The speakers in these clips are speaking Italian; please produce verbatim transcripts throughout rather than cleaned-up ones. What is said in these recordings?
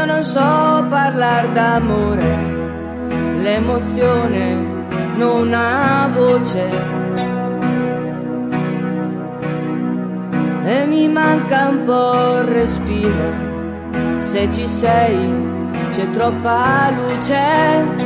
non so parlare d'amore, l'emozione non ha voce e mi manca un po' il respiro. Se ci sei c'è troppa luce,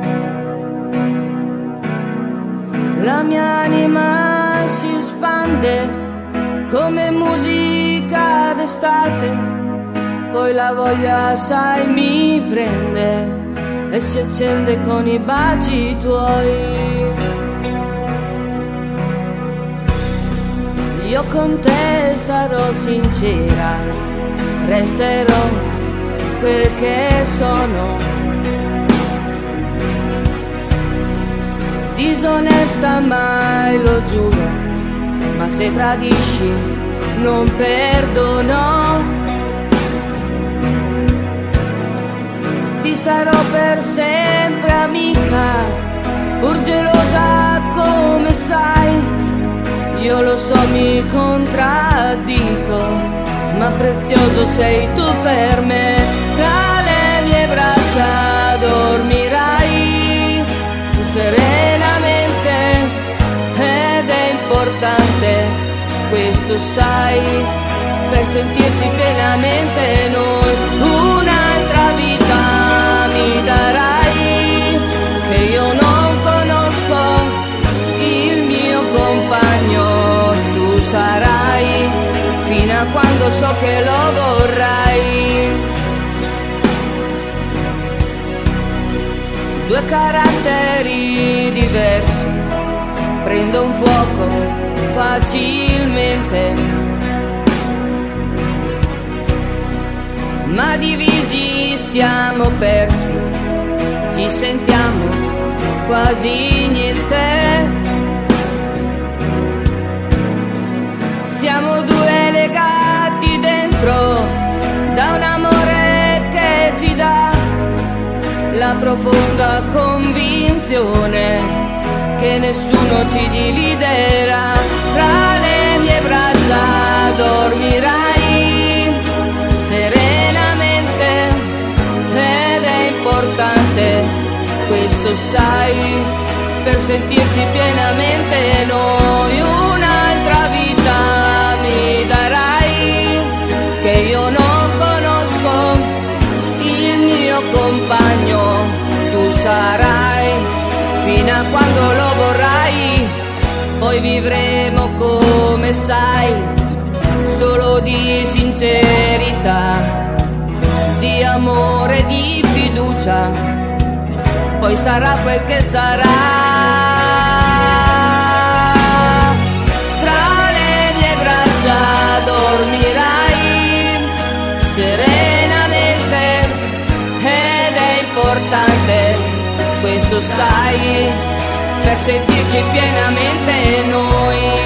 la mia anima si spande come musica d'estate, poi la voglia sai mi prende e si accende con i baci tuoi. Io con te sarò sincera, resterò quel che sono, disonesta mai lo giuro, ma se tradisci non perdono. Ti sarò per sempre amica, pur gelosa come sai. Io lo so mi contraddico, ma prezioso sei tu per me. Tra le mie braccia dormirai serenamente ed è importante, questo sai, per sentirci pienamente noi. Un'altra vita mi darai che io non conosco, il mio compagno tu sarai fino a quando so che lo vorrai. Due caratteri diversi, prendo un fuoco facilmente, ma divisi siamo persi, ci sentiamo quasi niente. Siamo due legati dentro da un amore che ci dà la profonda convinzione che nessuno ci dividerà. Tra le mie braccia dormirai serenamente ed è importante, questo sai, per sentirci pienamente noi. Un'altra vita mi darai che io non conosco, il mio compagno tu sarai fino a quando lo vorrai. Poi vivremo come sai, solo di sincerità, di amore, di fiducia, poi sarà quel che sarà. Tra le mie braccia dormirai serenamente ed è importante, questo sai, per sentirci pienamente noi.